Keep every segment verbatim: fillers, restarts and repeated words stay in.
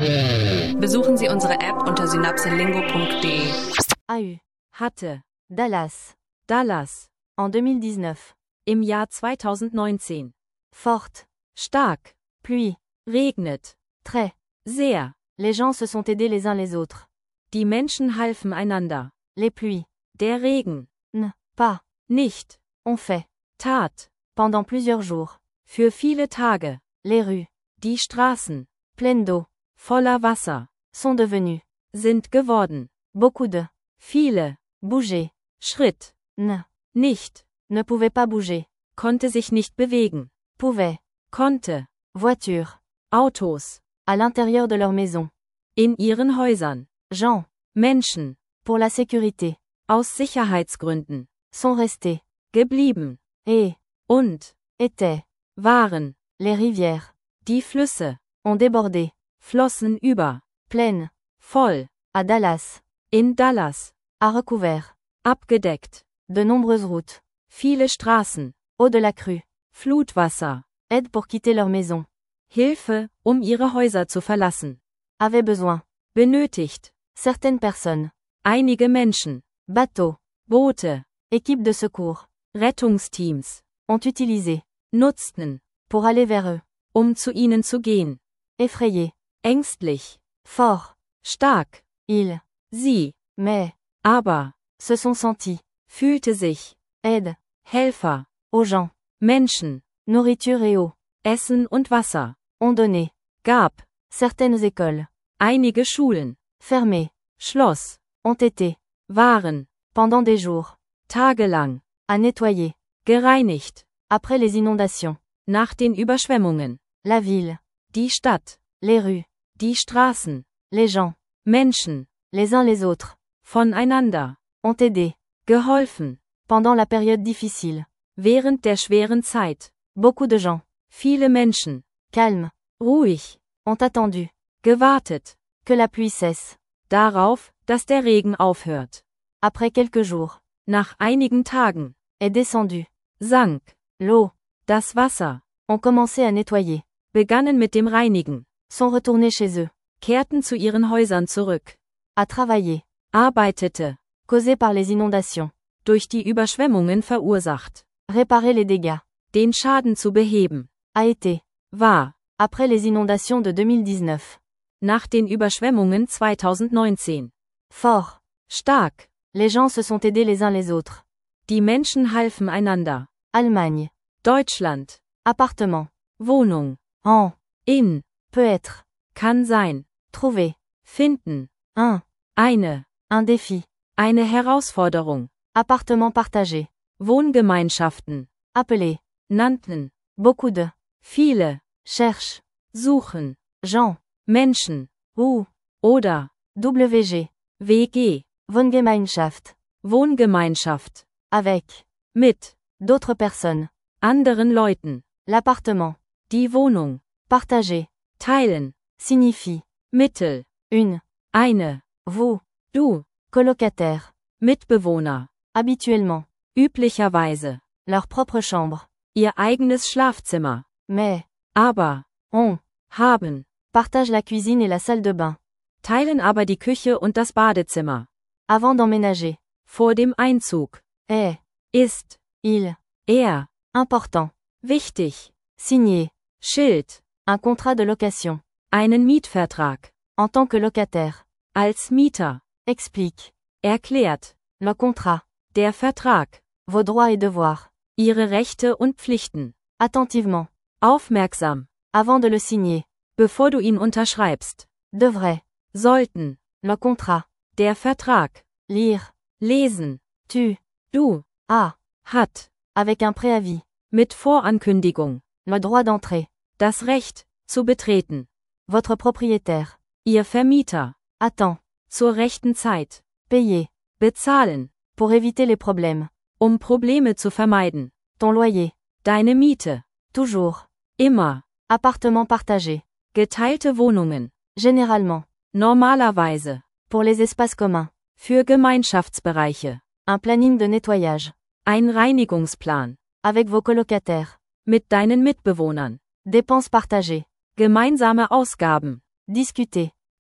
Besuchen Sie unsere App unter synapselingo punkt de. A eu, hatte, Dallas, Dallas, en deux mille dix-neuf, im Jahr zweitausendneunzehn. Forte, stark, pluie, regnet, très, sehr. Les gens se sont aidés les uns les autres. Die Menschen halfen einander. Les pluies, der Regen, n, pas, nicht, on fait, tat, pendant plusieurs jours, für viele Tage. Les rues, die Straßen, pleines d'eau, voller Wasser, sont devenues, sind geworden, beaucoup de, viele, bouger, Schritt, n, nicht, ne pouvait pas bouger, konnte sich nicht bewegen, pouvait, konnte, voiture, Autos, à l'intérieur de leur maison, in ihren Häusern, gens, Menschen, pour la sécurité, aus Sicherheitsgründen, sont restés, geblieben, et, und, étaient, waren, les rivières, die Flüsse, ont débordé, flossen über, pleine, voll, à Dallas, in Dallas, à recouvert, abgedeckt, de nombreuses routes, viele Straßen, eau de la crue, Flutwasser, aide pour quitter leur maison, Hilfe, um ihre Häuser zu verlassen, avait besoin, benötigt, certaines personnes, einige Menschen, bateaux, Boote, équipes de secours, Rettungsteams, ont utilisé, nutzten, pour aller vers eux, um zu ihnen zu gehen, effrayé, ängstlich, fort, stark, il, sie, mais, aber, se sont sentis, fühlte sich, aide, Helfer, aux gens, Menschen, nourriture et eau, Essen und Wasser, ont donné, gab, certaines écoles, einige Schulen, fermées, Schloss, ont été, waren, pendant des jours, tagelang, à nettoyer, gereinigt, après les inondations, nach den Überschwemmungen, la ville, die Stadt, les rues, die Straßen, les gens, Menschen, les uns les autres, voneinander, ont aidé, geholfen, pendant la période difficile, während der schweren Zeit, beaucoup de gens, viele Menschen, calmes, ruhig, ont attendu, gewartet, que la pluie cesse, darauf, dass der Regen aufhört. Après quelques jours, nach einigen Tagen, est descendu, sank, l'eau, das Wasser, ont commencé à nettoyer, begannen mit dem Reinigen, sont retournés chez eux, kehrten zu ihren Häusern zurück, à travailler, arbeitete, causé par les inondations, durch die Überschwemmungen verursacht, réparer les dégâts, den Schaden zu beheben, a été, war, après les inondations de deux mille dix-neuf, nach den Überschwemmungen zweitausendneunzehn, fort, stark, les gens se sont aidés les uns les autres, die Menschen halfen einander, Allemagne, Deutschland, appartement, Wohnung, en, in, peut être, kann sein, trouver, finden, un, eine, un défi, eine Herausforderung, appartement partagé, Wohngemeinschaften, appelé, nannten, beaucoup de, viele, cherche, suchen, gens, Menschen, ou, oder, W G, W G, Wohngemeinschaft, Wohngemeinschaft, avec, mit, d'autres personnes, anderen Leuten, l'appartement, die Wohnung, partager, teilen, signifie, Mittel, une, eine, vous, du, colocataire, Mitbewohner, habituellement, üblicherweise, leur propre chambre, ihr eigenes Schlafzimmer, mais, aber, on, haben, partage la cuisine et la salle de bain, teilen aber die Küche und das Badezimmer, avant d'emménager, vor dem Einzug, est, ist, il, er, important, wichtig, signer, Schild, un contrat de location, einen Mietvertrag, en tant que locataire, als Mieter, explique, erklärt, le contrat, der Vertrag, vos droits et devoirs, ihre Rechte und Pflichten, attentivement, aufmerksam, avant de le signer, bevor du ihn unterschreibst, devrait, sollten, le contrat, der Vertrag, lire, lesen, tu, du, as, hat, avec un préavis, mit Vorankündigung, le droit d'entrée, das Recht, zu betreten, votre propriétaire, ihr Vermieter, attend, zur rechten Zeit, payer, bezahlen, pour éviter les problèmes, um Probleme zu vermeiden, ton loyer, deine Miete, toujours, immer, appartement partagé, geteilte Wohnungen, généralement, normalerweise, pour les espaces communs, für Gemeinschaftsbereiche, un planning de nettoyage, ein Reinigungsplan, avec vos colocataires, mit deinen Mitbewohnern, dépenses partagées, gemeinsame Ausgaben, discuter,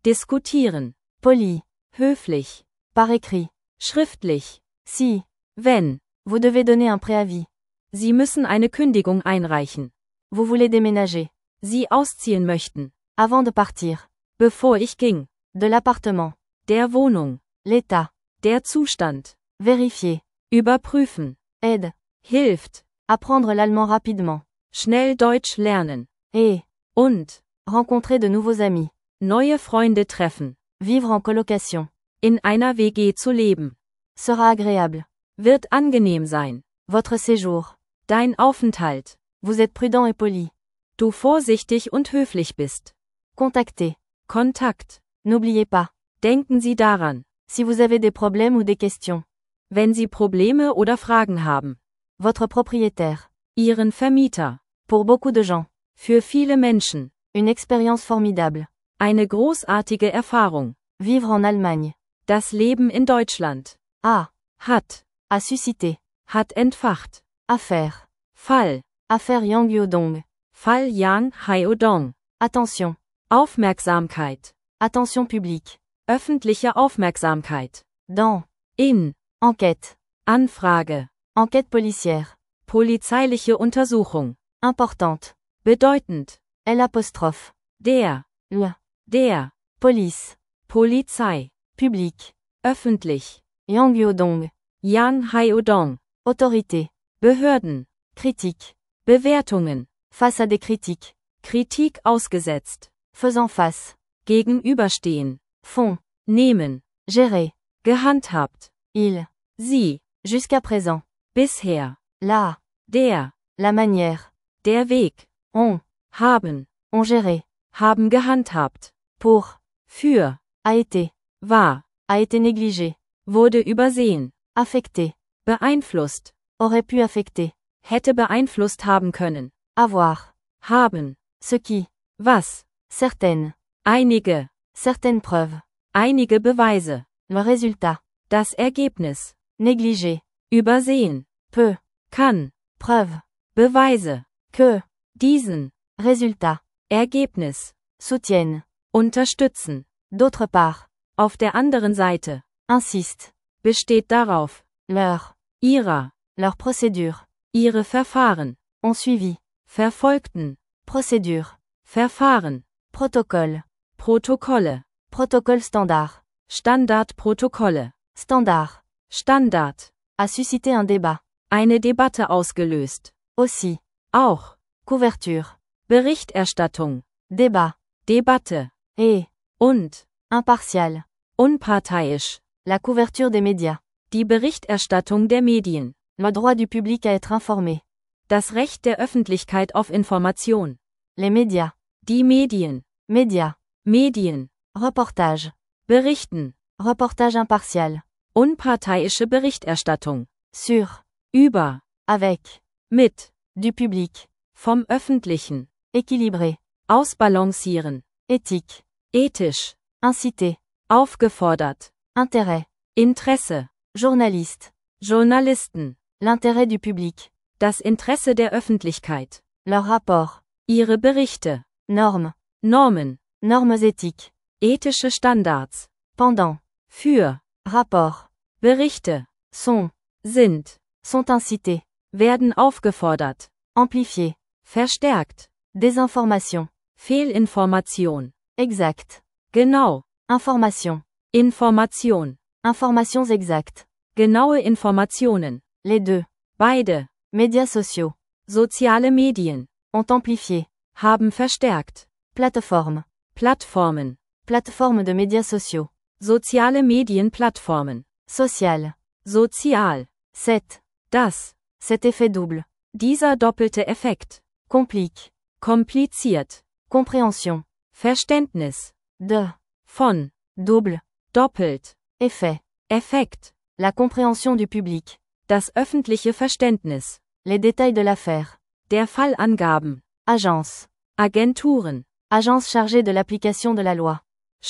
Diskutieren. Poli. Höflich. Par écrit. Schriftlich. Si. Wenn. Vous devez donner un préavis. Sie müssen eine Kündigung einreichen. Vous voulez déménager. Sie ausziehen möchten. Avant de partir. Bevor ich ging. De l'appartement. Der Wohnung. L'état. Der Zustand. Vérifier. Überprüfen. Aide. Hilft. Apprendre l'allemand rapidement. Schnell Deutsch lernen. Et. Und. Rencontrer de nouveaux amis. Neue Freunde treffen. Vivre en colocation. In einer W G zu leben. Sera agréable. Wird angenehm sein. Votre séjour. Dein Aufenthalt. Vous êtes prudent et poli. Du vorsichtig und höflich bist. Contacter. Kontakt. N'oubliez pas. Denken Sie daran. Si vous avez des problèmes ou des questions. Wenn Sie Probleme oder Fragen haben. Votre propriétaire. Ihren Vermieter. Pour beaucoup de gens. Für viele Menschen. Une expérience formidable. Eine großartige Erfahrung. Vivre en Allemagne. Das Leben in Deutschland. A. Hat. A suscité. Hat entfacht. Affaire. Fall. Affaire Yang Yodong. Fall Yang Haodong. Attention. Aufmerksamkeit. Attention publique. Öffentliche Aufmerksamkeit. Dans. In. Enquête. Anfrage. Enquête policière. Polizeiliche Untersuchung. Importante. Bedeutend. L'apostrophe. Der. Le. Der. Police. Polizei. Public. Öffentlich. Yang Yodong. Yang Haodong. Autorité. Behörden. Critique. Bewertungen. Face à des critiques. Kritik ausgesetzt. Faisant face. Gegenüberstehen. Fond. Nehmen. Gérer. Gehandhabt. Il. Sie. Jusqu'à présent. Bisher. La. Der. La manière. Der Weg. On. Haben. On géré. Haben gehandhabt. Pour. Für. A été. War. A été négligé. Wurde übersehen. Affecté. Beeinflusst. Aurait pu affecter. Hätte beeinflusst haben können. Avoir. Haben. Ce qui. Was. Certaines. Einige. Certaines preuves. Einige Beweise. Le résultat. Das Ergebnis. Négligé. Übersehen. Peu. Kann. Preuve. Beweise. Que. Diesen. Résultat. Ergebnis. Soutiennent. Unterstützen. D'autre part. Auf der anderen Seite. Insiste. Besteht darauf. Leur. Ihrer. Leur procédure. Ihre Verfahren. Ont suivi. Verfolgten. Procédure. Verfahren. Protocole. Protokolle. Protocole standard. Standardprotokolle. Standard. Standard. A suscité un débat. Eine Debatte ausgelöst. Aussi. Auch. Couverture. Berichterstattung. Débat. Debatte. Et. Und. Impartial. Unparteiisch. La couverture des médias. Die Berichterstattung der Medien. Le droit du public à être informé. Das Recht der Öffentlichkeit auf Information. Les médias. Die Medien. Médias. Medien. Reportage. Berichten. Reportage impartial. Unparteiische Berichterstattung. Sur. Über. Avec. Mit. Du public. Vom Öffentlichen. Équilibré. Ausbalancieren. Éthique. Ethisch. Inciter. Aufgefordert. Intérêt. Interesse. Journaliste. Journalisten. L'intérêt du public. Das Interesse der Öffentlichkeit. Leur rapport. Ihre Berichte. Normes. Normen. Normes éthiques. Ethische Standards. Pendant. Für. Rapport. Berichte. Sont. Sind. Sont incités. Werden aufgefordert. Amplifiés. Verstärkt. Désinformation. Fehlinformation. Exact. Genau. Information. Information. Informations exactes. Genaue Informationen. Les deux. Beide. Médias sociaux. Soziale Medien. Ont amplifié. Haben verstärkt. Plateforme. Plattformen. Plateforme de médias sociaux. Soziale Medienplattformen. Social. Sozial. Cet. Das. Cet effet double. Dieser doppelte Effekt. Complique. Kompliziert. Compréhension. Verständnis. De. Von. Double. Doppelt. Effet. Effekt. La compréhension du public. Das öffentliche Verständnis. Les détails de l'affaire. Der Fallangaben. Agence. Agenturen. Agence chargée de l'application de la loi.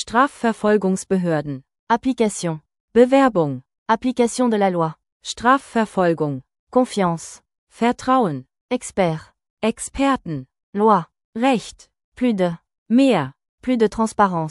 Strafverfolgungsbehörden. Application. Bewerbung. Application de la loi. Strafverfolgung. Confiance. Vertrauen. Expert. Experten. Loi. Recht. Plus de. Mehr. Plus de transparence.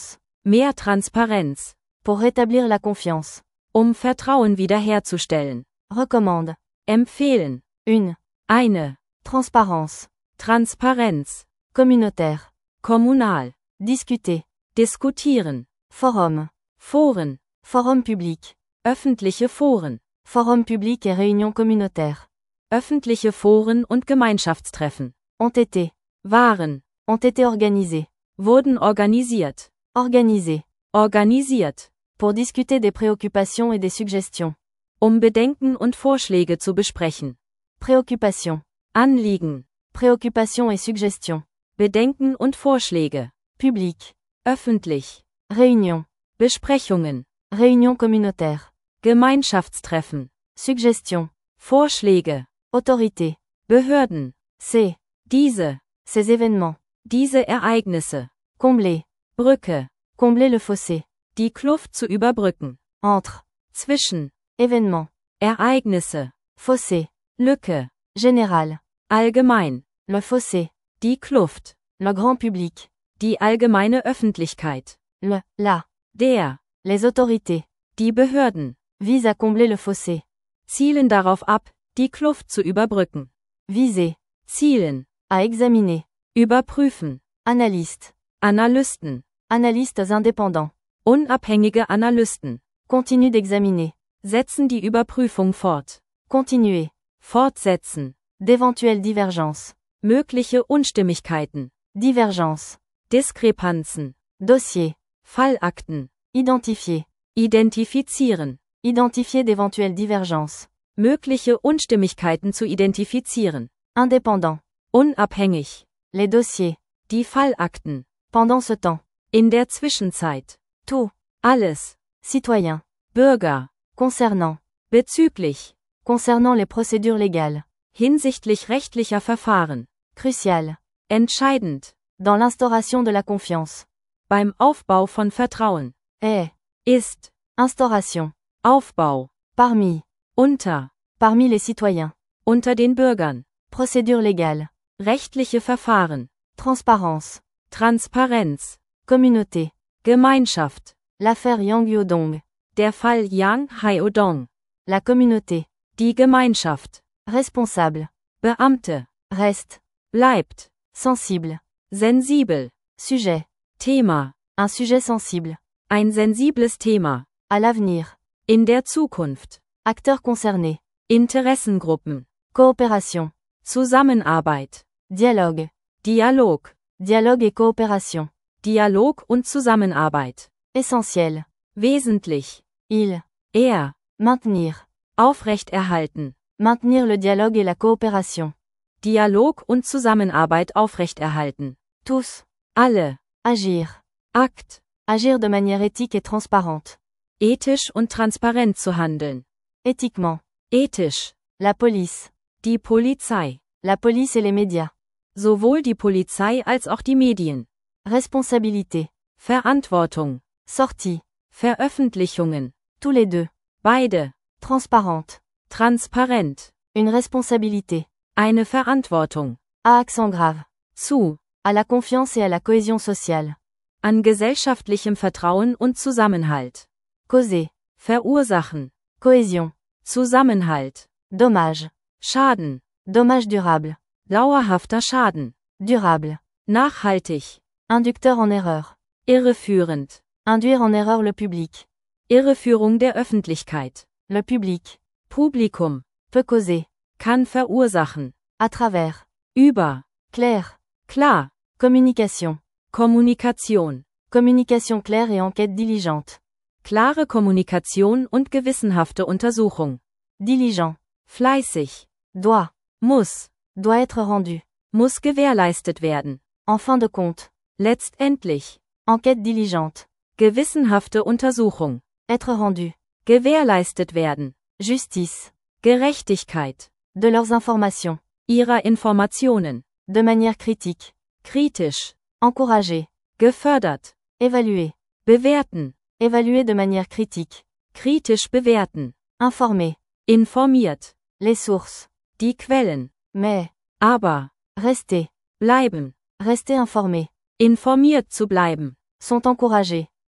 Mehr Transparenz. Pour rétablir la confiance. Um Vertrauen wiederherzustellen. Recommande. Empfehlen. Une. Eine. Transparence. Transparenz. Communautaire. Kommunal. Discuter. Diskutieren. Forum. Foren. Forum public. Öffentliche Foren. Forum public et réunion communautaire. Öffentliche Foren und Gemeinschaftstreffen. Ont été. Waren. Ont été organisés. Wurden organisiert. Organisés. Organisiert. Pour discuter des préoccupations et des suggestions. Um Bedenken und Vorschläge zu besprechen. Préoccupation. Anliegen. Préoccupations et suggestions. Bedenken und Vorschläge. Public. Öffentlich. Réunion. Besprechungen. Réunion communautaire. Gemeinschaftstreffen. Suggestion. Vorschläge. Autorité. Behörden. Ces. Diese. Ces événements. Diese Ereignisse. Combler. Brücke. Combler le fossé. Die Kluft zu überbrücken. Entre. Zwischen. Événements. Ereignisse. Fossé. Lücke. Général. Allgemein. Le fossé. Die Kluft. Le grand public. Die allgemeine Öffentlichkeit. Le, la. Der. Les autorités. Die Behörden. Visent à combler le fossé. Zielen darauf ab, die Kluft zu überbrücken. Viser. Zielen. À examiner. Überprüfen. Analyste. Analysten. Analystes indépendants. Unabhängige Analysten. Continue d'examiner. Setzen die Überprüfung fort. Continuer. Fortsetzen. D'éventuelles divergences. Mögliche Unstimmigkeiten. Divergence. Diskrepanzen. Dossier. Fallakten. Identifier. Identifizieren. Identifier d'éventuelles divergences. Mögliche Unstimmigkeiten zu identifizieren. Indépendant. Unabhängig. Les dossiers. Die Fallakten. Pendant ce temps. In der Zwischenzeit. Tout. Alles. Citoyen. Bürger. Concernant. Bezüglich. Concernant les procédures légales. Hinsichtlich rechtlicher Verfahren. Crucial. Entscheidend. Dans l'instauration de la confiance. Beim Aufbau von Vertrauen. Est. Ist. Instauration. Aufbau. Parmi. Unter. Parmi les citoyens. Unter den Bürgern. Procédure légale. Rechtliche Verfahren. Transparence. Transparenz. Communauté. Gemeinschaft. L'affaire Yang Yodong. Der Fall Yang Haodong. La communauté. Die Gemeinschaft. Responsable. Beamte. Reste. Bleibt. Sensible. Sensibel. Sujet. Thema. Un sujet sensible. Ein sensibles Thema. À l'avenir. In der Zukunft. Acteurs concernés. Interessengruppen. Coopération. Zusammenarbeit. Dialogue. Dialog. Dialogue et coopération. Dialog und Zusammenarbeit. Essentiel. Wesentlich. Il. Er. Maintenir. Aufrechterhalten. Maintenir le dialogue et la coopération. Dialog und Zusammenarbeit aufrechterhalten. Tous. Alle. Agir. Akt. Agir de manière éthique et transparente. Ethisch und transparent zu handeln. Éthiquement. Ethisch. La police. Die Polizei. La police et les médias. Sowohl die Polizei als auch die Medien. Responsabilité. Verantwortung. Sortie. Veröffentlichungen. Tous les deux. Beide. Transparente. Transparent. Une responsabilité. Eine Verantwortung. À accent grave. Zu. À la confiance et à la cohésion sociale. An gesellschaftlichem Vertrauen und Zusammenhalt. Causer. Verursachen. Cohésion. Zusammenhalt. Dommage. Schaden. Dommage durable. Dauerhafter Schaden. Durable. Nachhaltig. Inducteur en erreur. Irreführend. Induire en erreur le public. Irreführung der Öffentlichkeit. Le public. Publikum. Peut causer. Kann verursachen. À travers. Über. Clair. Klar. Communication. Kommunikation. Communication claire et enquête diligente. Klare Kommunikation und gewissenhafte Untersuchung. Diligent. Fleißig. Doit. Muss. Doit être rendu. Muss gewährleistet werden. En fin de compte. Letztendlich. Enquête diligente. Gewissenhafte Untersuchung. Être rendu. Gewährleistet werden. Justice. Gerechtigkeit. De leurs informations. Ihrer Informationen. De manière critique. Kritisch. Encourager. Gefördert. Évaluer. Bewerten. Évaluer de manière critique. Kritisch bewerten. Informer. Informiert. Les sources. Die Quellen. Mais. Aber. Rester. Bleiben. Rester informé. Informiert zu bleiben. Sont encouragés.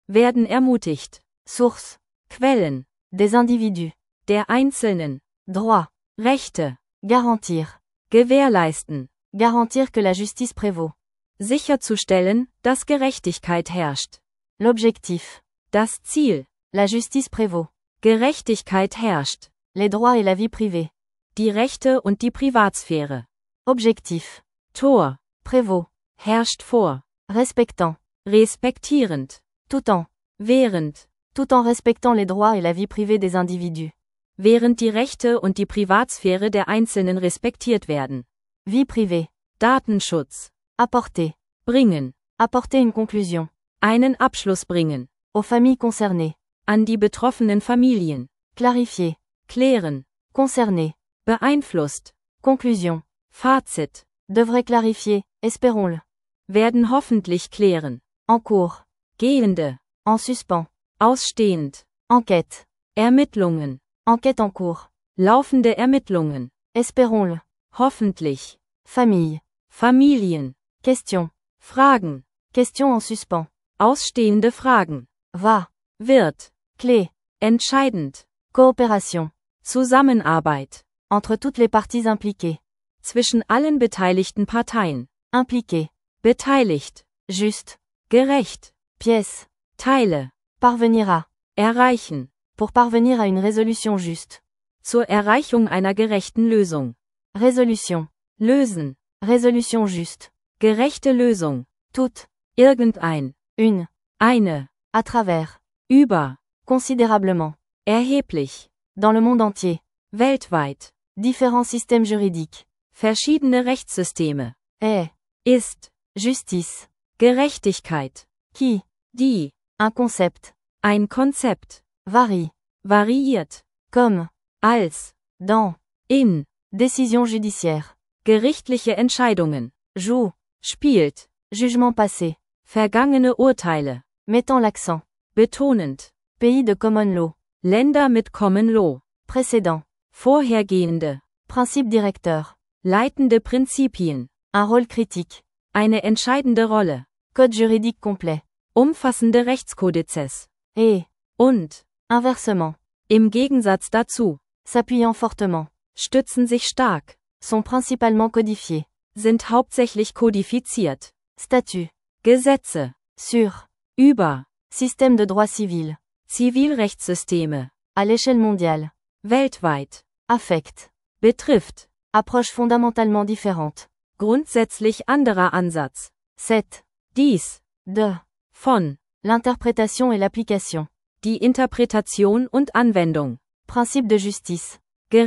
werden ermutigt. Source. Quellen. Des individus. Der Einzelnen. Droit. Rechte. Garantir. Gewährleisten. Garantir que la justice prévaut. Sicherzustellen, dass Gerechtigkeit herrscht. L'objectif. Das Ziel. La justice prévaut. Gerechtigkeit herrscht. Les droits et la vie privée. Die Rechte und die Privatsphäre. Objectif. Tor. Prévaut. Herrscht vor. Respectant. Respektierend. Tout en. Während. Tout en respectant les droits et la vie privée des individus. Während die Rechte und die Privatsphäre der Einzelnen respektiert werden. Vie privée. Datenschutz. Apporter. Bringen. Apporter une conclusion. Einen Abschluss bringen. Aux familles concernées. An die betroffenen Familien. Clarifier. Klären. Concerner. Beeinflusst. Conclusion. Fazit. Devrait clarifier, espérons-le. Werden hoffentlich klären. En cours. Gehende. En suspens. Ausstehend. Enquête. Ermittlungen. Enquête en cours. Laufende Ermittlungen. Espérons-le. Hoffentlich. Famille. Familien. Question. Fragen. Question en suspens. Ausstehende Fragen. Va. Wird. Clé. Entscheidend. Coopération. Zusammenarbeit. Entre toutes les parties impliquées. Zwischen allen beteiligten Parteien. Impliqué. Beteiligt. Juste. Gerecht. Pièce. Teile. Parvenir à. Erreichen. Pour parvenir à une résolution juste. Zur Erreichung einer gerechten Lösung. Résolution. Lösen. Résolution juste. Gerechte Lösung. Toute. Irgendein. Une. Eine. À travers. Über. Considérablement. Erheblich. Dans le monde entier. Weltweit. Différents systèmes juridiques. Verschiedene Rechtssysteme. Est. Ist. Justice. Gerechtigkeit. Qui. Die. Un concept. Ein Konzept. Varie. Variiert. Comme. Als. Dans. In. Décision judiciaire. Gerichtliche Entscheidungen. Joue. Spielt. Jugement passé. Vergangene Urteile. Mettant l'accent. Betonend. Pays de common law. Länder mit Common Law. Précédent. Vorhergehende. Principe directeur. Leitende Prinzipien. Un rôle critique. Eine entscheidende Rolle. Code juridique complet. Umfassende Rechtskodizes. Et. Und. Inversement. Im Gegensatz dazu. S'appuyant fortement. Stützen sich stark. Sont principalement codifiés. Sind hauptsächlich kodifiziert. Statut. Gesetze. Sur. Über. Système de droit civil. Zivilrechtssysteme. À l'échelle mondiale. Weltweit. Affect. Betrifft. Approche fondamentalement différente. Grundsätzlich anderer Ansatz. sept. Dies. De. Von. L'interprétation et l'application. Die Interpretation und Anwendung. Principe de justice.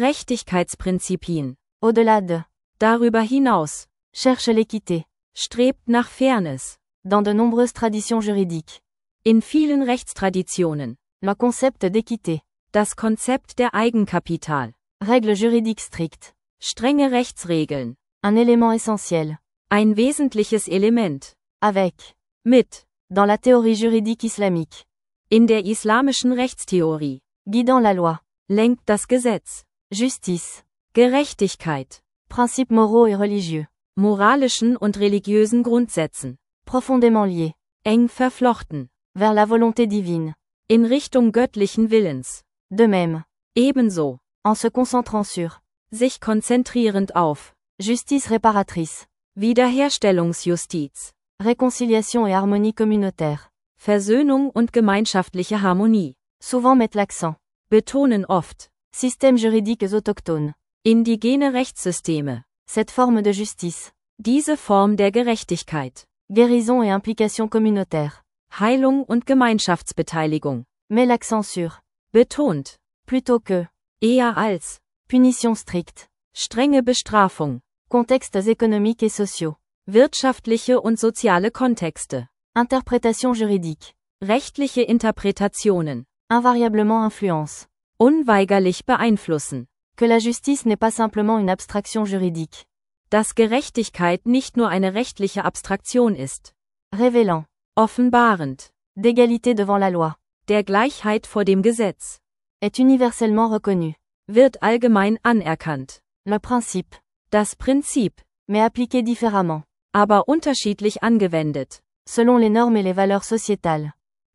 Gerechtigkeitsprinzipien. Au-delà de. Darüber hinaus. Cherche l'équité. Strebt nach Fairness. Dans de nombreuses traditions juridiques. In vielen Rechtstraditionen. Le concept d'équité. Das Konzept der Eigenkapital. Règles juridiques strictes. Strenge Rechtsregeln. Un élément essentiel. Ein wesentliches Element. Avec. Mit. Dans la théorie juridique islamique. In der islamischen Rechtstheorie. Guidant la loi. Lenkt das Gesetz. Justice. Gerechtigkeit. Principes moraux et religieux. Moralischen und religiösen Grundsätzen. Profondément liés. Eng verflochten. Vers la volonté divine. In Richtung göttlichen Willens. De même. Ebenso. En se concentrant sur. Sich konzentrierend auf. Justice réparatrice. Wiederherstellungsjustiz. Réconciliation et harmonie communautaire. Versöhnung und gemeinschaftliche Harmonie. Souvent mettent l'accent. Betonen oft. Systèmes juridiques autochtones. Indigene Rechtssysteme. Cette forme de justice. Diese Form der Gerechtigkeit. Guérison et implication communautaire. Heilung und Gemeinschaftsbeteiligung. Met l'accent sur. Betont. Plutôt que. Eher als. Punition stricte. Strenge Bestrafung. Contextes économiques et sociaux. Wirtschaftliche und soziale Kontexte. Interprétation juridique. Rechtliche Interpretationen. Invariablement influence. Unweigerlich beeinflussen. Que la justice n'est pas simplement une abstraction juridique. Dass Gerechtigkeit nicht nur eine rechtliche Abstraktion ist. Révélant. Offenbarend. D'égalité devant la loi. Der Gleichheit vor dem Gesetz. Est universellement reconnu. Wird allgemein anerkannt. Le principe. Das Prinzip. Mais appliqué différemment. Aber unterschiedlich angewendet. Selon les normes et les valeurs sociétales.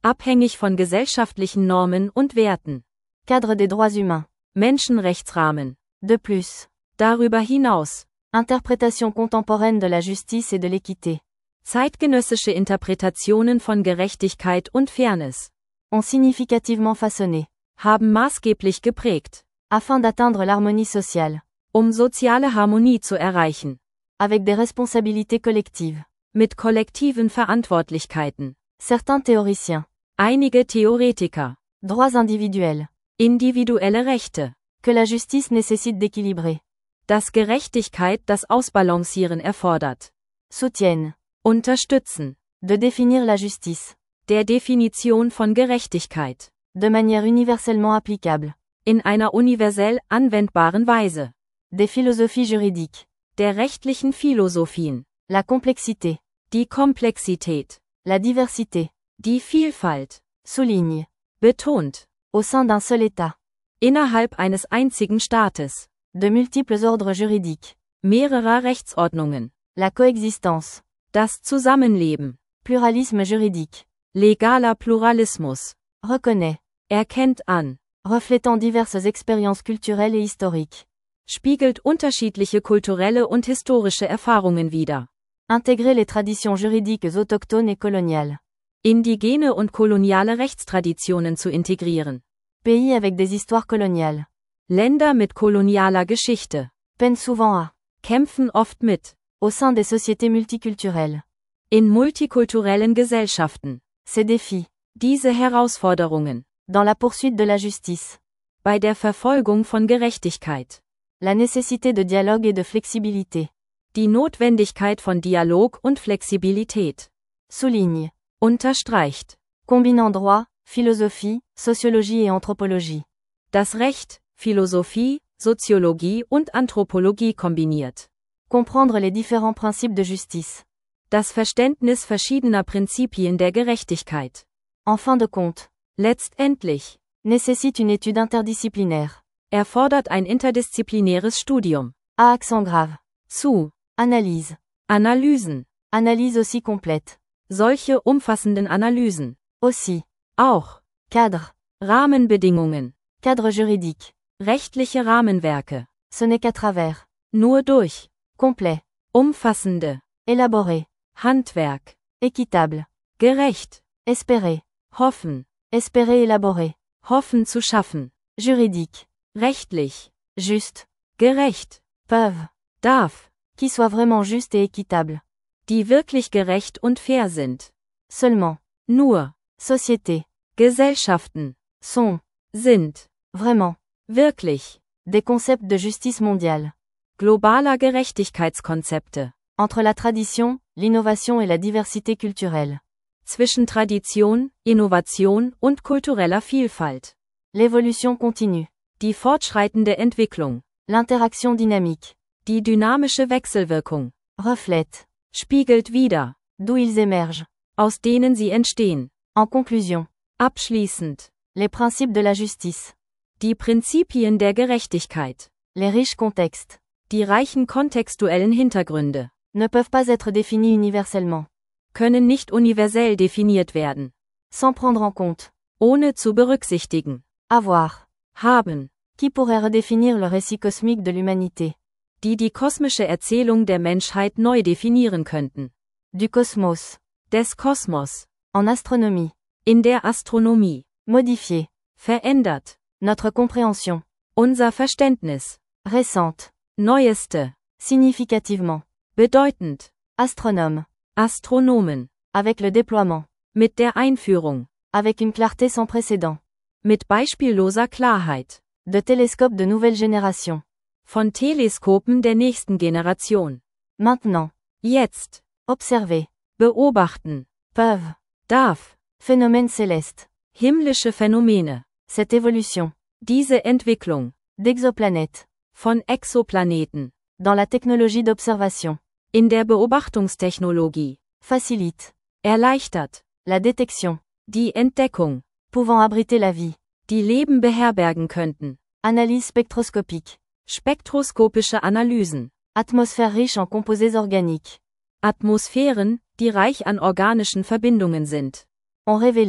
Abhängig von gesellschaftlichen Normen und Werten. Cadre des droits humains. Menschenrechtsrahmen. De plus. Darüber hinaus. Interprétation contemporaine de la justice et de l'équité. Zeitgenössische Interpretationen von Gerechtigkeit und Fairness. Ont significativement façonné. Haben maßgeblich geprägt. Afin d'atteindre l'harmonie sociale. Um soziale Harmonie zu erreichen. Avec des responsabilités collectives. Mit kollektiven Verantwortlichkeiten. Certains théoriciens. Einige Theoretiker. Droits individuels. Individuelle Rechte. Que la justice nécessite d'équilibrer. Dass Gerechtigkeit das Ausbalancieren erfordert. Soutiennent. Unterstützen. De définir la justice. Der Definition von Gerechtigkeit. De manière universellement applicable. In einer universell anwendbaren Weise. Des philosophies juridiques. Der rechtlichen Philosophien. La complexité. Die Komplexität. La diversité. Die Vielfalt. Souligne. Betont. Au sein d'un seul État. Innerhalb eines einzigen Staates. De multiples ordres juridiques. Mehrerer Rechtsordnungen. La coexistence. Das Zusammenleben. Pluralisme juridique. Legaler Pluralismus. Reconnaît. Erkennt an. Reflétant diverses expériences culturelles et historiques. Spiegelt unterschiedliche kulturelle und historische Erfahrungen wider. Intégrer les traditions juridiques autochtones et coloniales. Indigene und koloniale Rechtstraditionen zu integrieren. Pays avec des histoires coloniales. Länder mit kolonialer Geschichte. Peinent souvent à. Kämpfen oft mit. Au sein des sociétés multiculturelles. In multikulturellen Gesellschaften. Ces défis. Diese Herausforderungen. Dans la poursuite de la justice. Bei der Verfolgung von Gerechtigkeit. La nécessité de dialogue et de flexibilité. Die Notwendigkeit von Dialog und Flexibilität. Souligne. Unterstreicht. Combinant droit, philosophie, sociologie et anthropologie. Das Recht, Philosophie, Soziologie und Anthropologie kombiniert. Comprendre les différents principes de justice. Das Verständnis verschiedener Prinzipien der Gerechtigkeit. En fin de compte. Letztendlich. Nécessite une étude interdisciplinaire. Erfordert ein interdisziplinäres Studium. À accent grave. Zu. Analyse. Analysen. Analyse aussi complète. Solche umfassenden Analysen. Aussi. Auch. Cadre. Rahmenbedingungen. Cadre juridique. Rechtliche Rahmenwerke. Ce n'est qu'à travers. Nur durch. Complet. Umfassende. Élaboré. Handwerk. Équitable. Gerecht. Espérer. Hoffen. Espérer élaborer. Hoffen zu schaffen. Juridique. Rechtlich. Juste. Gerecht. Peuvent. Darf. Qui soit vraiment juste et équitable. Die wirklich gerecht und fair sind. Seulement. Nur. Société. Gesellschaften. Sont. Sind. Vraiment. Wirklich. Des concepts de justice mondiale. Globaler Gerechtigkeitskonzepte. Entre la tradition, l'innovation et la diversité culturelle. Zwischen Tradition, Innovation und kultureller Vielfalt. L'évolution continue. Die fortschreitende Entwicklung. L'interaction dynamique. Die dynamische Wechselwirkung. Reflète. Spiegelt wider. D'où ils émergent. Aus denen sie entstehen. En conclusion. Abschließend. Les principes de la justice. Die Prinzipien der Gerechtigkeit. Les riches contextes. Die reichen kontextuellen Hintergründe. Ne peuvent pas être définis universellement. Können nicht universell definiert werden. Sans prendre en compte. Ohne zu berücksichtigen. Avoir. Haben. Qui pourrait redéfinir le récit cosmique de l'humanité. Die die kosmische Erzählung der Menschheit neu definieren könnten. Du cosmos. Des Kosmos. En astronomie. In der Astronomie. Modifier. Verändert. Notre compréhension. Unser Verständnis. Récente. Neueste. Significativement. Bedeutend. Astronome. Astronomen. Avec le déploiement. Mit der Einführung. Avec une clarté sans précédent. Mit beispielloser Klarheit. De télescopes de nouvelle génération. Von Teleskopen der nächsten Generation. Maintenant. Jetzt. Observer. Beobachten. Peuvent. Darf. Phénomène céleste. Himmlische Phänomene. Cette évolution. Diese Entwicklung. D'exoplanètes. Von Exoplaneten. Dans la technologie d'observation. In der Beobachtungstechnologie. Facilite. Erleichtert. La détection. Die Entdeckung. Pouvant abriter la vie. Die Leben beherbergen könnten. Analyse spectroscopique. Spektroskopische Analysen. Atmosphère riche en composés organiques. Atmosphären, die reich an organischen Verbindungen sind. Ont révélé.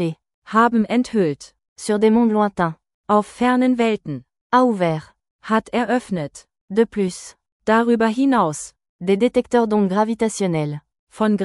Haben enthüllt. Sur des mondes lointains. Auf fernen Welten. A ouvert. Hat eröffnet. De plus. Darüber hinaus. Des détecteurs d'ondes gravitationnelles. Von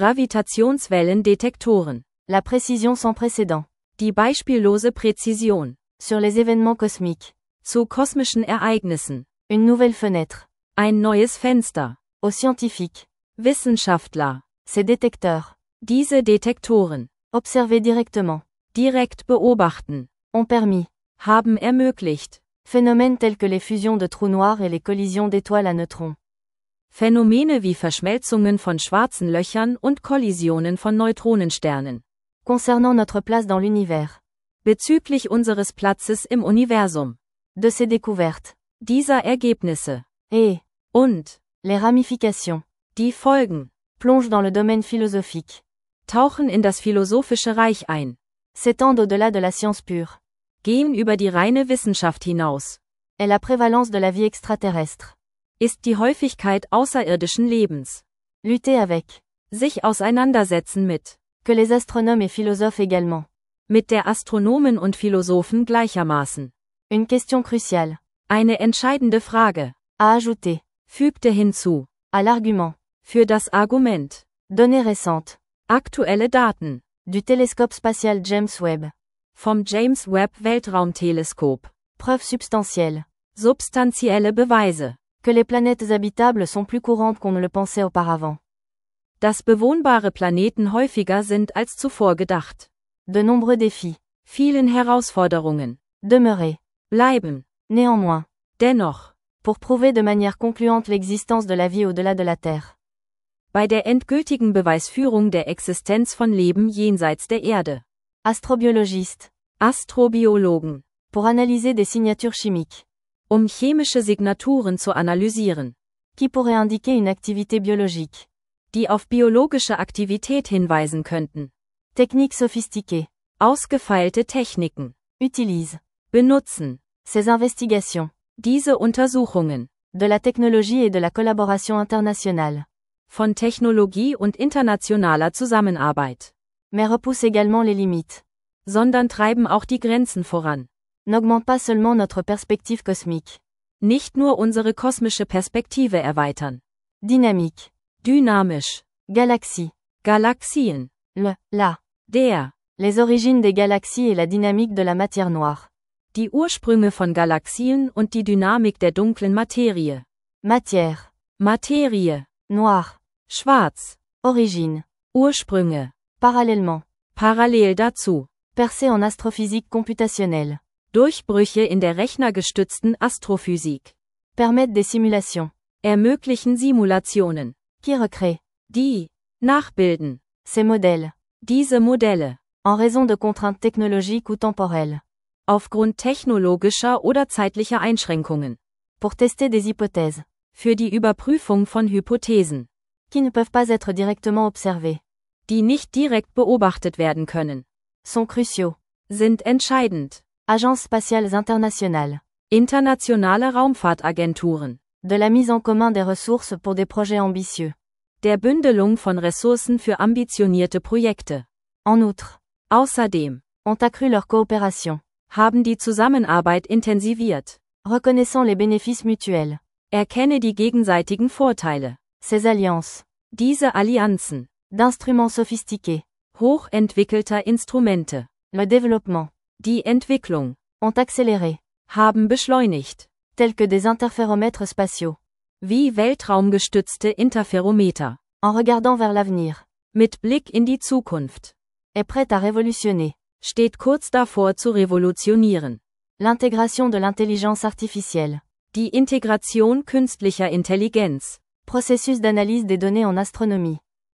Gravitationswellendetektoren. La précision sans précédent. Die beispiellose Präzision. Sur les événements cosmiques. Zu kosmischen Ereignissen. Une nouvelle fenêtre. Ein neues Fenster. Aux scientifiques. Wissenschaftler. Ces détecteurs. Diese Detektoren. Observer directement. Direkt beobachten. Ont permis. Haben ermöglicht. Phénomènes tels que les fusions de trous noirs et les collisions d'étoiles à neutrons. Phänomene wie Verschmelzungen von schwarzen Löchern und Kollisionen von Neutronensternen. Concernant notre place dans l'univers. Bezüglich unseres Platzes im Universum. De ces découvertes. Dieser Ergebnisse. Et. Und. Les ramifications. Die Folgen. Plongent dans le domaine philosophique. Tauchen in das philosophische Reich ein. S'étendent au-delà de la science pure. Gehen über die reine Wissenschaft hinaus. Est la prévalence de la vie extraterrestre. Ist die Häufigkeit außerirdischen Lebens. Lutter avec. Sich auseinandersetzen mit. Que les astronomes et philosophes également. Mit der Astronomen und Philosophen gleichermaßen. Une question cruciale. Eine entscheidende Frage. À ajouter. Fügte hinzu. À l'argument. Für das Argument. Données récentes. Aktuelle Daten. Du télescope spatial James Webb. Vom James Webb Weltraumteleskop. Preuve substantielle. Substanzielle Beweise. Que les planètes habitables sont plus courantes qu'on ne le pensait auparavant. Dass bewohnbare Planeten häufiger sind als zuvor gedacht. De nombreux défis. Vielen Herausforderungen. Demeurer. Bleiben. Néanmoins. Dennoch. Pour prouver de manière concluante l'existence de la vie au-delà de la Terre. Bei der endgültigen Beweisführung der Existenz von Leben jenseits der Erde. Astrobiologiste. Astrobiologen. Pour analyser des signatures chimiques. Um chemische Signaturen zu analysieren. Qui pourrait indiquer une activité biologique. Die auf biologische Aktivität hinweisen könnten. Techniques sophistiquées. Ausgefeilte Techniken. Utilise. Benutzen. Ces investigations. Diese Untersuchungen. De la technologie et de la collaboration internationale. Von Technologie und internationaler Zusammenarbeit. Mais repoussent également les limites. Sondern treiben auch die Grenzen voran. N'augmente pas seulement notre perspective cosmique. Nicht nur unsere kosmische Perspektive erweitern. Dynamique. Dynamisch. Galaxie. Galaxien. Le, la. Der. Les origines des galaxies et la dynamique de la matière noire. Die Ursprünge von Galaxien und die Dynamik der dunklen Materie. Matière. Materie. Noir. Schwarz. Origine. Ursprünge. Parallèlement. Parallel dazu. Percée en astrophysique computationnelle. Durchbrüche in der rechnergestützten Astrophysik. Permettent des simulations. Ermöglichen Simulationen. Qui recrée. Die. Nachbilden. Ces modèles. Diese Modelle. En raison de contraintes technologiques ou temporelles. Aufgrund technologischer oder zeitlicher Einschränkungen. Pour tester des hypothèses. Für die Überprüfung von Hypothesen. Qui ne peuvent pas être directement observées. Die nicht direkt beobachtet werden können. Sont cruciaux. Sind entscheidend. Agences spatiales internationales. Internationale Raumfahrtagenturen. De la mise en commun des ressources pour des projets ambitieux. Der Bündelung von Ressourcen für ambitionierte Projekte. En outre. Außerdem. Ont accru leur coopération. Haben die Zusammenarbeit intensiviert. Reconnaissant les bénéfices mutuels. Erkenne die gegenseitigen Vorteile. Ces alliances. Diese Allianzen. D'instruments sophistiqués. Hochentwickelter Instrumente. Le développement. Die Entwicklung. Ont accéléré. Haben beschleunigt. Tels que des interféromètres spatiaux. Wie weltraumgestützte Interferometer. En regardant vers l'avenir. Mit Blick in die Zukunft. Est prête à révolutionner. Steht kurz davor zu revolutionieren. L'intégration de l'intelligence artificielle. Die Integration künstlicher Intelligenz. Processus d'analyse des données en astronomie.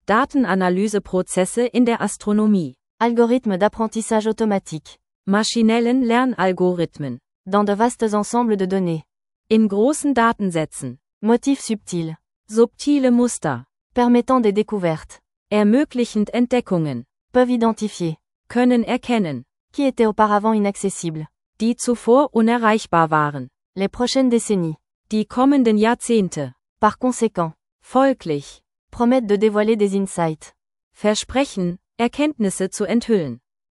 Datenanalyseprozesse in der Astronomie. Algorithmes d'apprentissage automatique. Maschinellen Lernalgorithmen. Dans de vastes ensembles de données. In großen Datensätzen. Motifs subtils. Subtile Muster. Permettant des découvertes. Ermöglichend Entdeckungen. Peuvent identifier. Können erkennen. Qui étaient auparavant inaccessibles. Die zuvor unerreichbar waren. Les prochaines décennies. Die kommenden Jahrzehnte. Par conséquent. Folglich. Promettent de dévoiler des insights. Versprechen, Erkenntnisse zu enthüllen.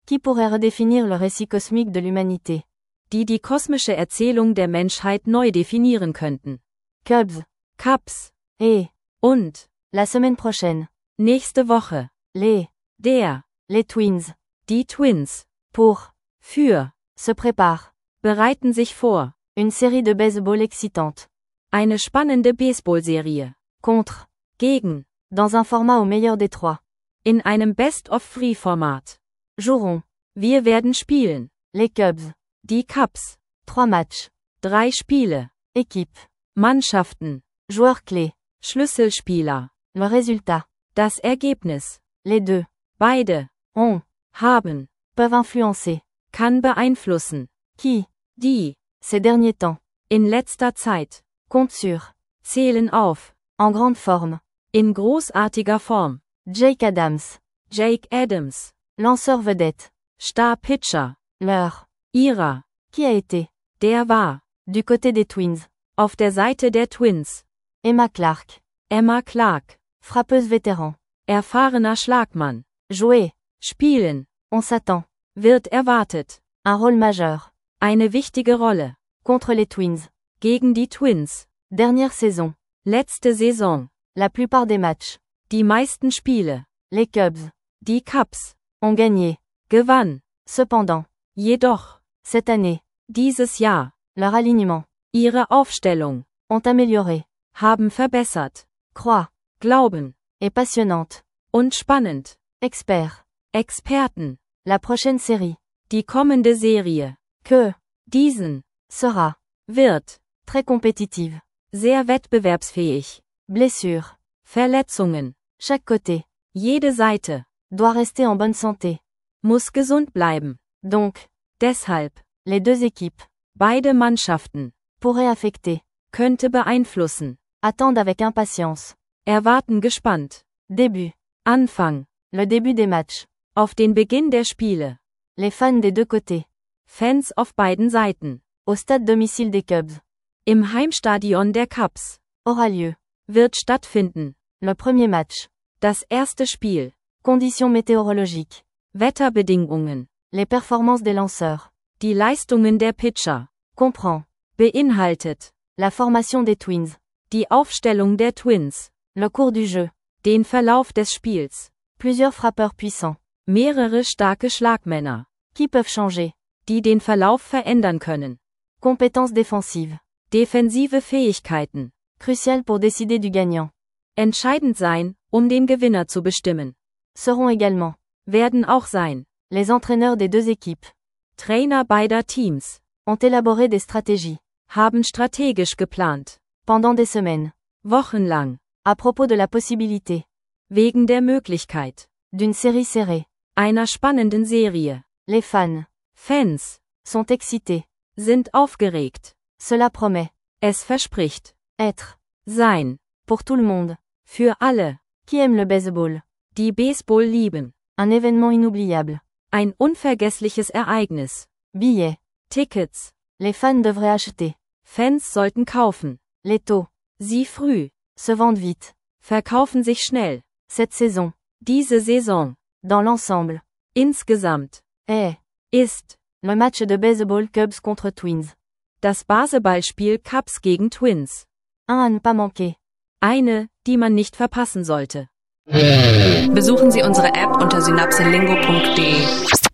Qui pourrait redéfinir le récit cosmique de l'humanité? Die die kosmische Erzählung der Menschheit neu definieren könnten. Cubs. Cubs. Et. Und. La semaine prochaine. Nächste Woche. Les. Der. Les Twins. Die Twins. Pour. Für. Se prépare. Bereiten sich vor. Une série de baseball excitante. Eine spannende Baseballserie. Contre. Gegen. Dans un format au meilleur des trois. In einem Best-of-Three-Format. Joueront. Wir werden spielen. Les Cubs. Die Cubs. Trois matchs. Drei Spiele. Équipe. Mannschaften. Joueurs clés. Schlüsselspieler. Le résultat. Das Ergebnis. Les deux. Beide. Ont. Haben. Peuvent influencer. Kann beeinflussen. Qui. Die. Ces derniers temps. In letzter Zeit. Compte sur. Zählen auf. En grande forme. In großartiger Form. Jake Adams. Jake Adams. Lanceur vedette. Star-Pitcher. Leur. Ihrer. Qui a été. Der war. Du côté des Twins. Auf der Seite der Twins. Emma Clark. Emma Clark. Frappeuse vétéran. Erfahrener Schlagmann. Jouer. Spielen. On s'attend. Wird erwartet. Un rôle majeur. Eine wichtige Rolle. Contre les Twins. Gegen die Twins. Dernière saison. Letzte Saison. La plupart des matchs. Die meisten Spiele. Les Cubs. Die Cubs. Ont gagné. Gewann. Cependant. Jedoch. Cette année. Dieses Jahr. Leur alignement. Ihre Aufstellung. Ont amélioré. Haben verbessert. Croix. Glauben. Et passionnante. Und spannend. Expert. Experten. La prochaine série. Die kommende Serie. Que. Diesen. Sera. Wird. Très compétitive. Sehr wettbewerbsfähig. Blessure. Verletzungen. Chaque côté. Jede Seite. Doit rester en bonne santé. Muss gesund bleiben. Donc. Deshalb. Les deux équipes. Beide Mannschaften. Pourraient affecter. Könnte beeinflussen. Attendent avec impatience. Erwarten gespannt. Début. Anfang. Le début des matchs. Auf den Beginn der Spiele. Les fans des deux côtés. Fans auf beiden Seiten. Au stade domicile des Cubs. Im Heimstadion der Cubs. Aura lieu. Wird stattfinden. Le premier match. Das erste Spiel. Conditions météorologiques. Wetterbedingungen. Les performances des lanceurs. Die Leistungen der Pitcher. Comprend. Beinhaltet. La formation des Twins. Die Aufstellung der Twins. Le cours du jeu. Den Verlauf des Spiels. Plusieurs frappeurs puissants. Mehrere starke Schlagmänner. Qui peuvent changer. Die den Verlauf verändern können. Compétences défensives. Defensive Fähigkeiten. Crucial pour décider du gagnant. Entscheidend sein, um den Gewinner zu bestimmen. Seront également. Werden auch sein. Les entraîneurs des deux équipes. Trainer beider Teams. Ont élaboré des stratégies. Haben strategisch geplant. Pendant des semaines. Wochenlang. À propos de la possibilité. Wegen der Möglichkeit. D'une série serrée. Einer spannenden Serie. Les fans. Fans. Sont excités. Sind aufgeregt. Cela promet. Es verspricht. Être. Sein. Pour tout le monde. Für alle. Qui aiment le baseball. Die Baseball lieben. Un événement inoubliable. Ein unvergessliches Ereignis. Billets. Tickets. Les fans devraient acheter. Fans sollten kaufen. Les taux. Sie früh. Se vendent vite. Verkaufen sich schnell. Cette saison. Diese Saison. Dans l'ensemble. Insgesamt. Est. Ist. Le match de baseball Cubs contre Twins. Das Basketballspiel Cubs gegen Twins. Un à ne pas manquer. Eine, die man nicht verpassen sollte. Besuchen Sie unsere App unter synapselingo punkt de.